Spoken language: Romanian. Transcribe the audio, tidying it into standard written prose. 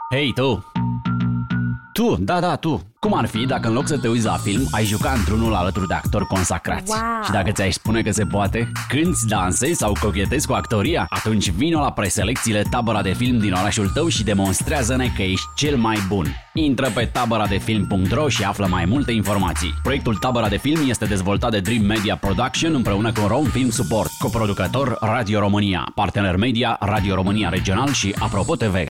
Hei, tu! Tu! Cum ar fi dacă în loc să te uiți la film, ai juca într-unul alături de actori consacrați? Wow. Și dacă ți-ai spune că se poate, cânti, dansezi sau cochetezi cu actoria, atunci vino la preselecțiile Tabăra de Film din orașul tău și demonstrează-ne că ești cel mai bun. Intră pe taberadefilm.ro și află mai multe informații. Proiectul Tabăra de Film este dezvoltat de Dream Media Production împreună cu Rom Film Support, coproducător Radio România, partener media Radio România Regional și Apropo TV.